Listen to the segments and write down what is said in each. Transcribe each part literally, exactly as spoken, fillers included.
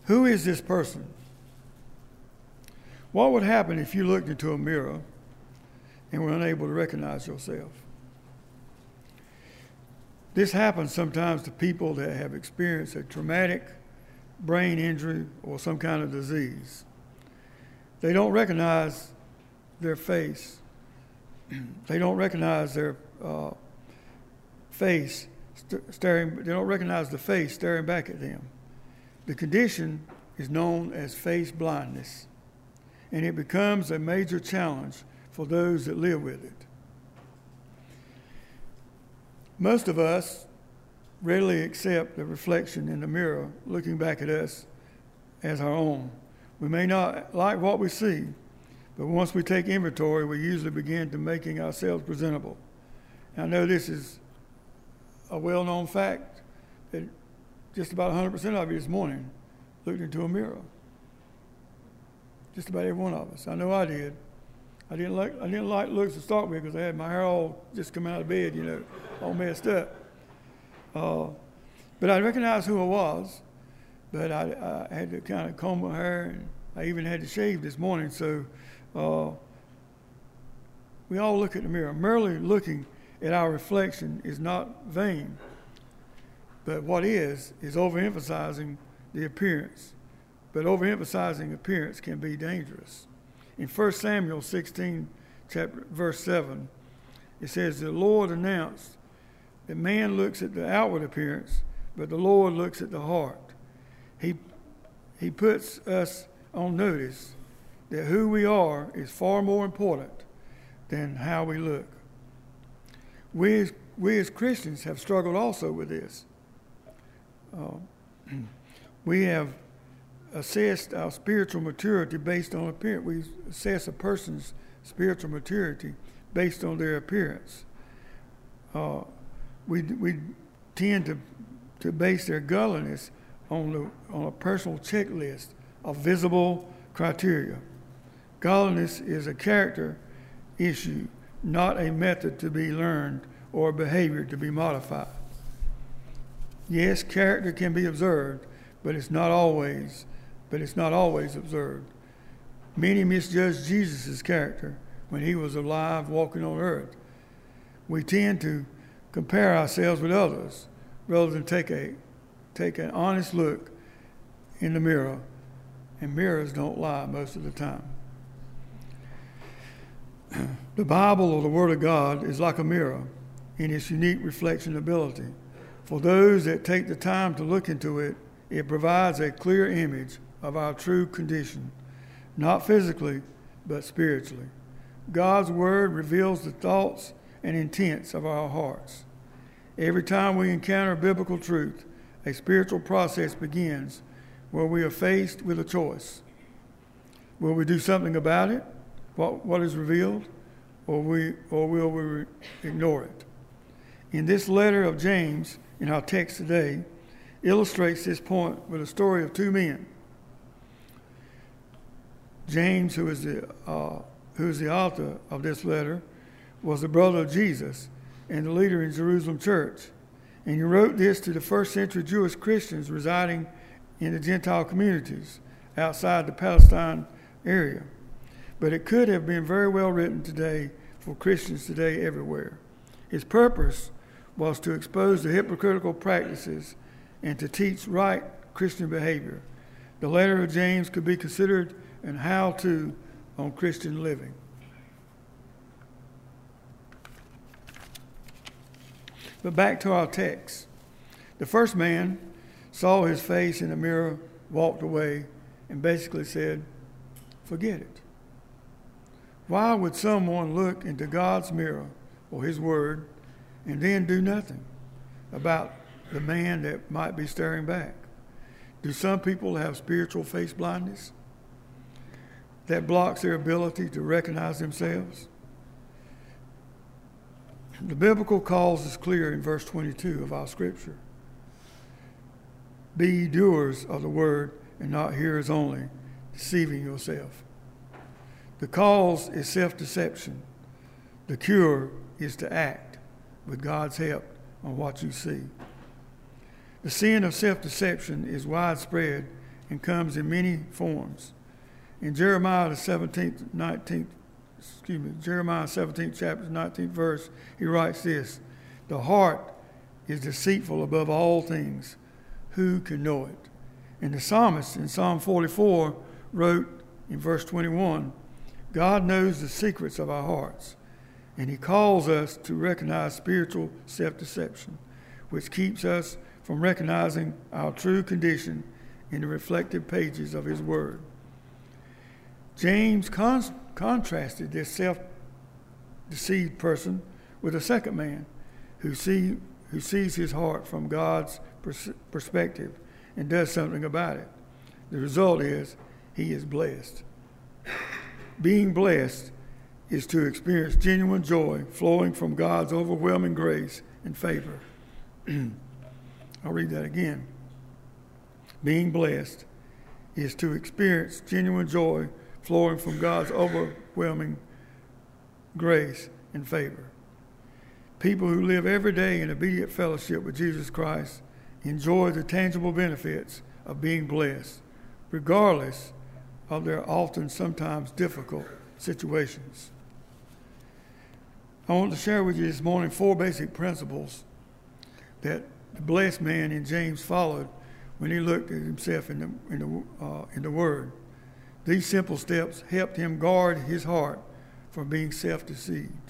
Who is this person? What would happen if you looked into a mirror and were unable to recognize yourself? This happens sometimes to people that have experienced a traumatic brain injury or some kind of disease. They don't recognize their face. They don't recognize their uh, face st- staring. They don't recognize the face staring back at them. The condition is known as face blindness, and it becomes a major challenge for those that live with it. Most of us readily accept the reflection in the mirror looking back at us as our own. We may not like what we see, but once we take inventory, we usually begin to making ourselves presentable. And I know this is a well-known fact that just about one hundred percent of you this morning looked into a mirror. Just about every one of us. I know I did. I didn't like I didn't like looks to start with because I had my hair all just come out of bed, you know, all messed up. Uh, but I recognized who I was, but I, I had to kind of comb my hair, and I even had to shave this morning. So uh, we all look at the mirror. Merely looking at our reflection is not vain, but what is is overemphasizing the appearance. But overemphasizing appearance can be dangerous. In First Samuel sixteen, chapter, verse seven, it says, "The Lord announced that man looks at the outward appearance, but the Lord looks at the heart." He, he puts us on notice that who we are is far more important than how we look. We as, we as Christians have struggled also with this. Uh, we have assessed our spiritual maturity based on appearance. We assess a person's spiritual maturity based on their appearance. Uh, we we tend to to base their godliness on the on a personal checklist of visible criteria. Godliness is a character issue, not a method to be learned or a behavior to be modified. Yes, character can be observed, but it's not always but it's not always observed. Many misjudged Jesus' character when he was alive walking on earth. We tend to compare ourselves with others rather than take a take an honest look in the mirror, and mirrors don't lie most of the time. The Bible, or the Word of God, is like a mirror in its unique reflection ability. For those that take the time to look into it, it provides a clear image of our true condition, not physically, but spiritually. God's Word reveals the thoughts and intents of our hearts. Every time we encounter biblical truth, a spiritual process begins where we are faced with a choice. Will we do something about it, what, what is revealed, or, we, or will we re- ignore it? In this letter of James, in our text today, illustrates this point with a story of two men. James, who is the uh, who is the author of this letter, was the brother of Jesus and the leader in Jerusalem church. And he wrote this to the first century Jewish Christians residing in the Gentile communities outside the Palestine area. But it could have been very well written today for Christians today everywhere. His purpose was to expose the hypocritical practices and to teach right Christian behavior. The letter of James could be considered an how-to on Christian living. But back to our text. The first man saw his face in the mirror, walked away, and basically said, "Forget it." Why would someone look into God's mirror or his word and then do nothing about the man that might be staring back? Do some people have spiritual face blindness that blocks their ability to recognize themselves? The biblical cause is clear in verse twenty-two of our scripture. "Be ye doers of the word and not hearers only, deceiving yourself." The cause is self-deception. The cure is to act with God's help on what you see. The sin of self-deception is widespread and comes in many forms. In Jeremiah the seventeenth, nineteenth, excuse me, Jeremiah seventeenth chapter, nineteenth verse, he writes this: "The heart is deceitful above all things. Who can know it?" And the psalmist in Psalm forty-four wrote in verse twenty-one, "God knows the secrets of our hearts, and he calls us to recognize spiritual self-deception, which keeps us from recognizing our true condition in the reflective pages of his word." James con- contrasted this self-deceived person with a second man who, see, who sees his heart from God's pers- perspective and does something about it. The result is he is blessed. Being blessed is to experience genuine joy flowing from God's overwhelming grace and favor. I'll read that again. Being blessed is to experience genuine joy flowing from God's overwhelming grace and favor. People who live every day in obedient fellowship with Jesus Christ enjoy the tangible benefits of being blessed, regardless of their often sometimes difficult situations. I want to share with you this morning four basic principles that the blessed man in James followed when he looked at himself in the, in the, uh, in the Word. These simple steps helped him guard his heart from being self-deceived.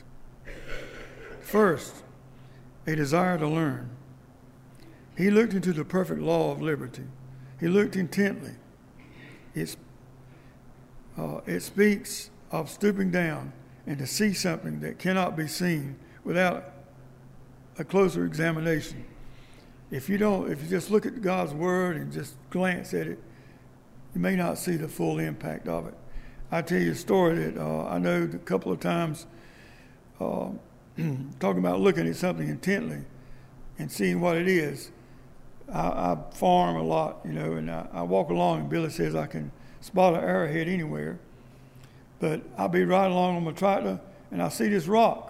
First, a desire to learn. He looked into the perfect law of liberty. He looked intently. It's, uh, it speaks of stooping down and to see something that cannot be seen without a closer examination. If you don't, if you just look at God's word and just glance at it, you may not see the full impact of it. I tell you a story that uh, I know a couple of times, uh, talking about looking at something intently and seeing what it is. I, I farm a lot, you know, and I, I walk along and Billy says I can spot an arrowhead anywhere. But I'll be riding along on my tractor and I see this rock.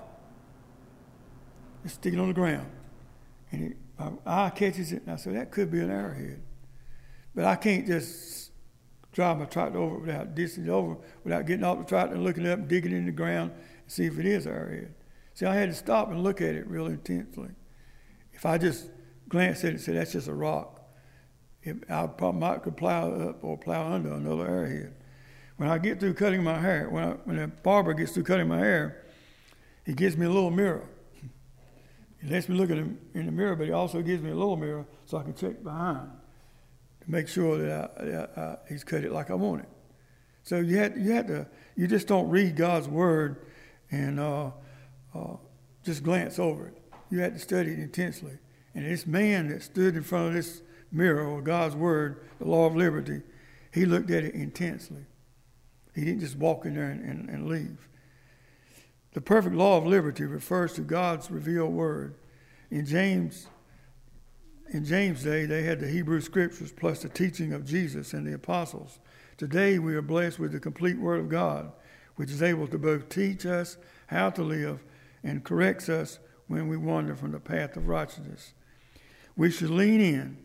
It's sticking on the ground. And it, my eye catches it and I say, that could be an arrowhead. But I can't just drive my tractor over it without dishing it over, without getting off the tractor and looking up and digging in the ground and see if it is an arrowhead. See, I had to stop and look at it real intensely. If I just glance at it and say, that's just a rock, it, I probably might could plow up or plow under another arrowhead. When I get through cutting my hair, when, I, when the barber gets through cutting my hair, he gives me a little mirror. He lets me look at him in the mirror, but he also gives me a little mirror so I can check behind to make sure that I, I, I, he's cut it like I want it. So you had you had to you just don't read God's word and uh, uh, just glance over it. You had to study it intensely. And this man that stood in front of this mirror or God's word, the law of liberty, he looked at it intensely. He didn't just walk in there and, and, and leave. The perfect law of liberty refers to God's revealed word. In James, in James' day, they had the Hebrew scriptures plus the teaching of Jesus and the apostles. Today, we are blessed with the complete word of God, which is able to both teach us how to live and corrects us when we wander from the path of righteousness. We should lean in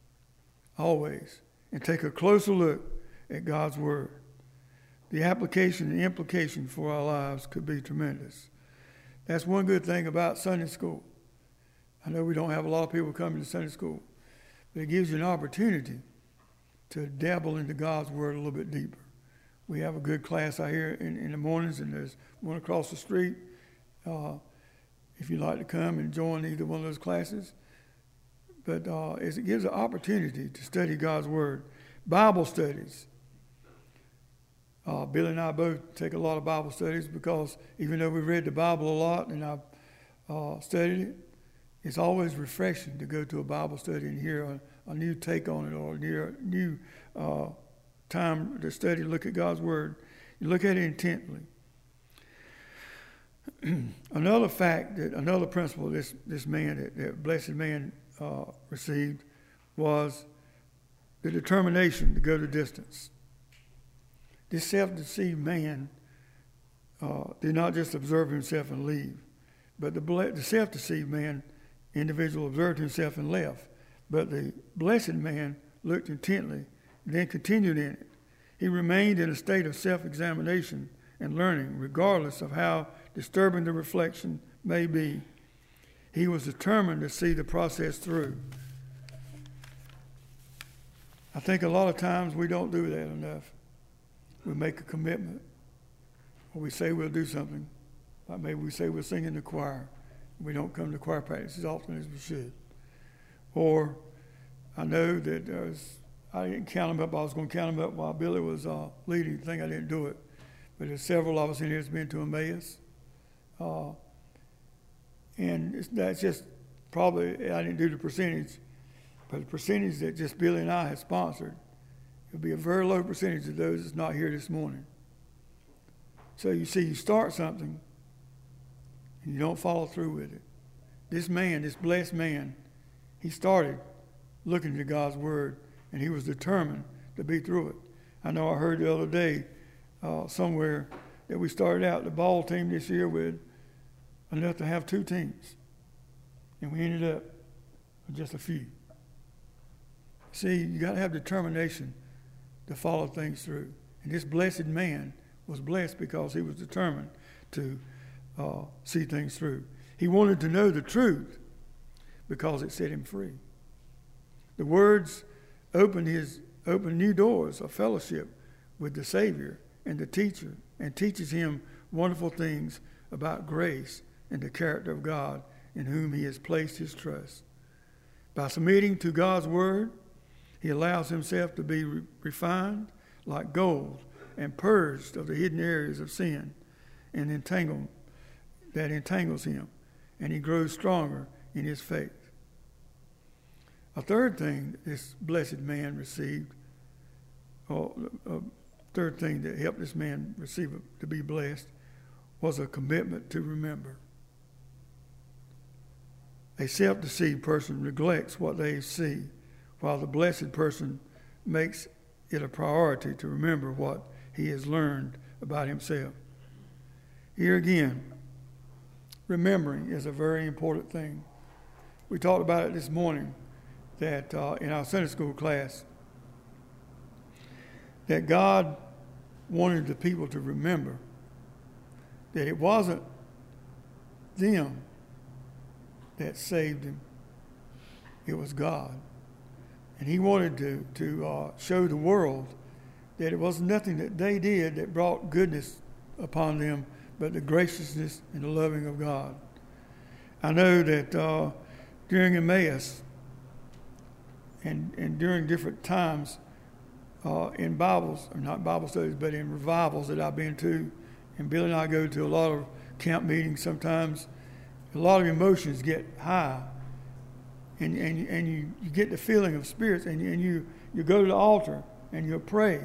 always and take a closer look at God's word. The application and implication for our lives could be tremendous. That's one good thing about Sunday school. I know we don't have a lot of people coming to Sunday school, but it gives you an opportunity to dabble into God's word a little bit deeper. We have a good class out here in, in the mornings, and there's one across the street. Uh, if you'd like to come and join either one of those classes. But uh, it gives an opportunity to study God's word. Bible studies. Uh, Billy and I both take a lot of Bible studies because even though we've read the Bible a lot and I've uh, studied it, it's always refreshing to go to a Bible study and hear a, a new take on it or a new, new uh, time to study, look at God's word. You look at it intently. Another fact, that another principle this, this man, that, that blessed man uh, received was the determination to go the distance. This self-deceived man uh, did not just observe himself and leave, but the, the self-deceived man, individual, observed himself and left. But the blessed man looked intently then continued in it. He remained in a state of self-examination and learning, regardless of how disturbing the reflection may be. He was determined to see the process through. I think a lot of times we don't do that enough. We make a commitment, or we say we'll do something. Like maybe we say we'll sing in the choir. We don't come to choir practice as often as we should. Or I know that there's, I didn't count them up. I was going to count them up while Billy was uh, leading. I think I didn't do it. But there's several of us in here that's been to Emmaus. Uh, and it's, that's just probably, I didn't do the percentage, but the percentage that just Billy and I have sponsored, it'll be a very low percentage of those that's not here this morning. So you see, you start something, and you don't follow through with it. This man, this blessed man, he started looking to God's word, and he was determined to be through it. I know I heard the other day uh, somewhere that we started out the ball team this year with enough to have two teams, and we ended up with just a few. See, you got to have determination to follow things through. And this blessed man was blessed because he was determined to uh, see things through. He wanted to know the truth because it set him free. The words opened his opened new doors of fellowship with the Savior and the teacher, and teaches him wonderful things about grace and the character of God in whom he has placed his trust. By submitting to God's word, he allows himself to be re- refined like gold and purged of the hidden areas of sin and entangle that entangles him, and he grows stronger in his faith. A third thing this blessed man received, or a third thing that helped this man receive to be blessed, was a commitment to remember. A self-deceived person neglects what they see, while the blessed person makes it a priority to remember what he has learned about himself. Here again, remembering is a very important thing. We talked about it this morning that uh, in our Sunday school class, that God wanted the people to remember that it wasn't them that saved him, it was God. And he wanted to, to uh, show the world that it was nothing that they did that brought goodness upon them, but the graciousness and the loving of God. I know that uh, during Emmaus and, and during different times uh, in Bibles, or not Bible studies, but in revivals that I've been to, and Billy and I go to a lot of camp meetings sometimes, a lot of emotions get high. And, and, and you, you get the feeling of spirits, and, you, and you, you go to the altar and you pray.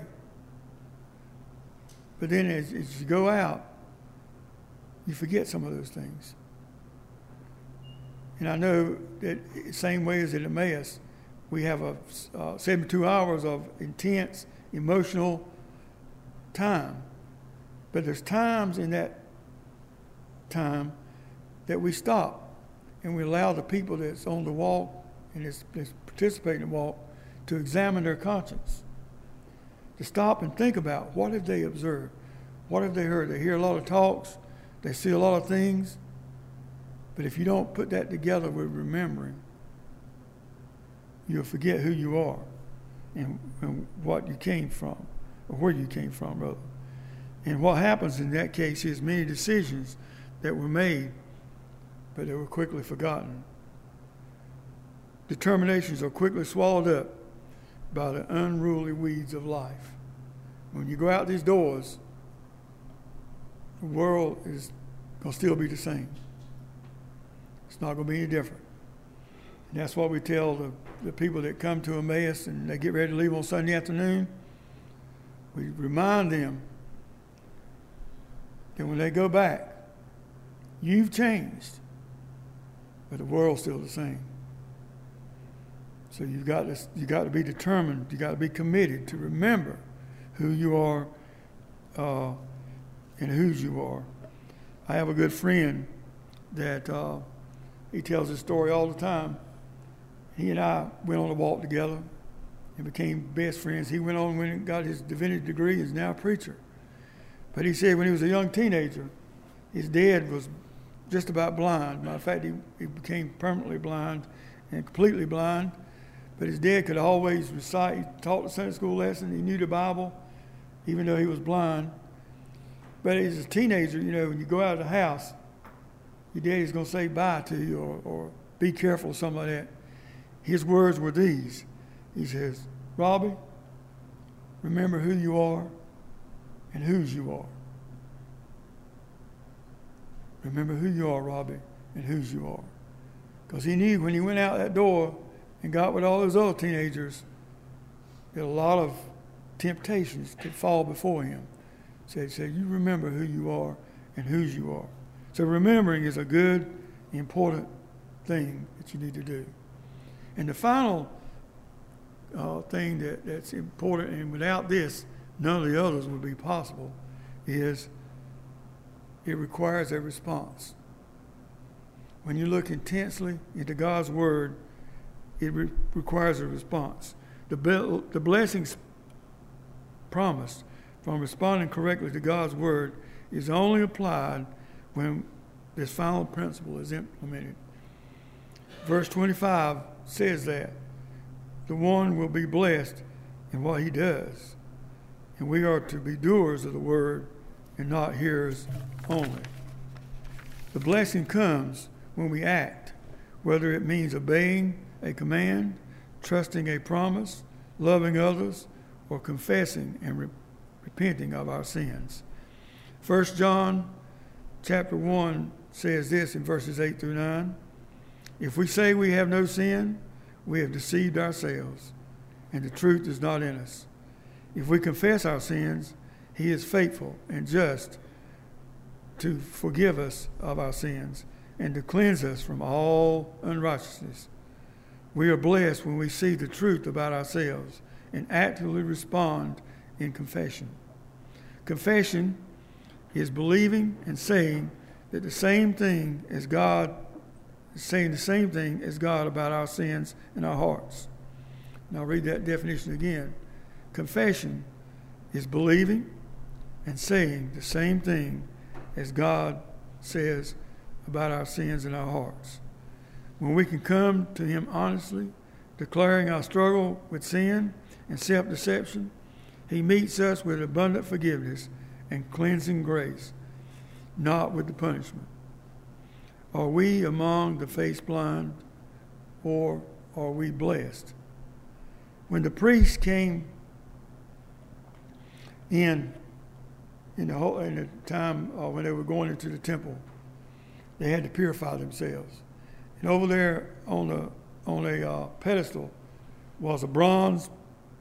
But then as, as you go out, you forget some of those things. And I know that same way as at Emmaus, we have a uh, seventy-two hours of intense emotional time. But there's times in that time that we stop and we allow the people that's on the walk and that's, that's participating in the walk to examine their conscience, to stop and think about what have they observed, what have they heard. They hear a lot of talks, they see a lot of things, but if you don't put that together with remembering, you'll forget who you are and, and what you came from, or where you came from, rather. And what happens in that case is many decisions that were made, but they were quickly forgotten. Determinations are quickly swallowed up by the unruly weeds of life. When you go out these doors, the world is going to still be the same. It's not going to be any different. And that's what we tell the, the people that come to Emmaus and they get ready to leave on Sunday afternoon. We remind them that when they go back, you've changed, but the world's still the same. So you've got to, you got to be determined, you got to be committed to remember who you are uh, and whose you are. I have a good friend that uh, he tells this story all the time. He and I went on a walk together, and became best friends. He went on and got his divinity degree and is now a preacher. But he said when he was a young teenager, his dad was just about blind. Matter of fact, he, he became permanently blind and completely blind. But his dad could always recite. He taught the Sunday school lesson. He knew the Bible, even though he was blind. But as a teenager, you know, when you go out of the house, your daddy's going to say bye to you or, or be careful or something like that. His words were these. He says, Robbie, remember who you are and whose you are. Remember who you are, Robbie, and whose you are. Because he knew when he went out that door and got with all those other teenagers, that a lot of temptations could fall before him. So he said, you remember who you are and whose you are. So remembering is a good, important thing that you need to do. And the final uh, thing that, that's important, and without this, none of the others would be possible, is it requires a response. When you look intensely into God's Word, it re- requires a response. The, be- the blessings promised from responding correctly to God's Word is only applied when this final principle is implemented. Verse twenty-five says that the one will be blessed in what he does, and we are to be doers of the Word and not hearers only. The blessing comes when we act, whether it means obeying a command, trusting a promise, loving others, or confessing and re- repenting of our sins. First John chapter one says this in verses eight through nine. If we say we have no sin, we have deceived ourselves, and the truth is not in us. If we confess our sins, he is faithful and just to forgive us of our sins and to cleanse us from all unrighteousness. We are blessed when we see the truth about ourselves and actively respond in confession. Confession is believing and saying that the same thing as God, saying the same thing as God about our sins in our hearts. And I'll read that definition again. Confession is believing and saying the same thing as God says about our sins in our hearts. When we can come to him honestly, declaring our struggle with sin and self-deception, he meets us with abundant forgiveness and cleansing grace, not with the punishment. Are we among the face blind, or are we blessed? When the priests came in in the whole in the time uh, when they were going into the temple, they had to purify themselves. And over there on the on a uh, pedestal was a bronze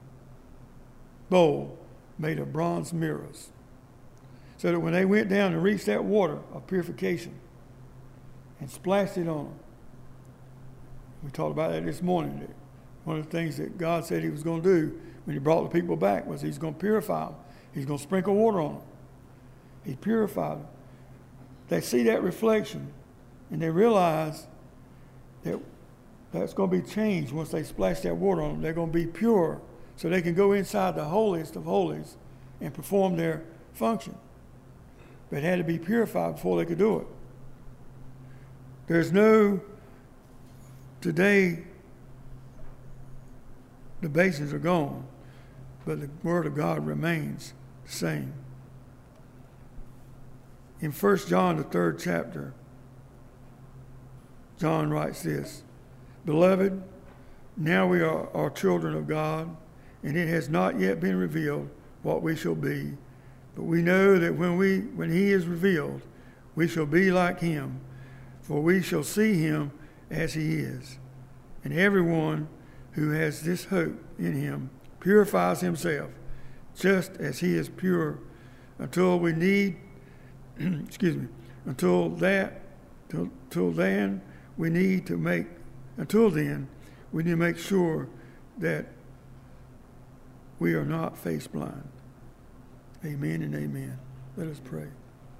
bowl made of bronze mirrors, so that when they went down and reached that water of purification and splashed it on them, we talked about that this morning. One of the things that God said he was going to do when he brought the people back was he's going to purify them. He's going to sprinkle water on them. He purified them. They see that reflection and they realize that that's going to be changed once they splash that water on them. They're going to be pure so they can go inside the holiest of holies and perform their function. But it had to be purified before they could do it. There's no, today, the basins are gone, but the Word of God remains the same. In First John, the third chapter, John writes this, Beloved, now we are, are children of God, and it has not yet been revealed what we shall be. But we know that when we when he is revealed, we shall be like him, for we shall see him as he is. And everyone who has this hope in him purifies himself, just as he is pure, until we need, excuse me, until that, till, till then, we need to make, until then, we need to make sure that we are not face blind. Amen and amen. Let us pray.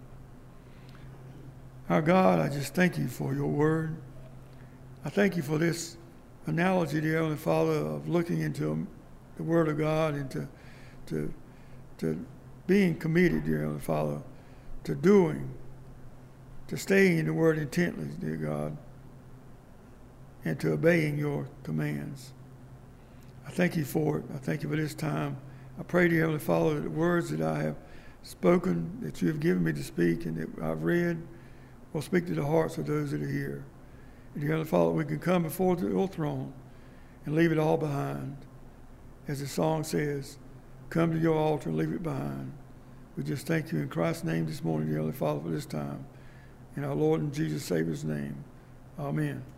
Our God, I just thank you for your word. I thank you for this analogy, dear Heavenly Father, of looking into the Word of God and to, to, to being committed, dear Heavenly Father, to doing, to staying in the Word intently, dear God, and to obeying your commands. I thank you for it. I thank you for this time. I pray, dear Heavenly Father, that the words that I have spoken, that you have given me to speak and that I've read, will speak to the hearts of those that are here. And dear Heavenly Father, we can come before your throne and leave it all behind. As the song says, come to your altar and leave it behind. We just thank you in Christ's name this morning, dear Heavenly Father, for this time. In our Lord and Jesus Savior's name, amen.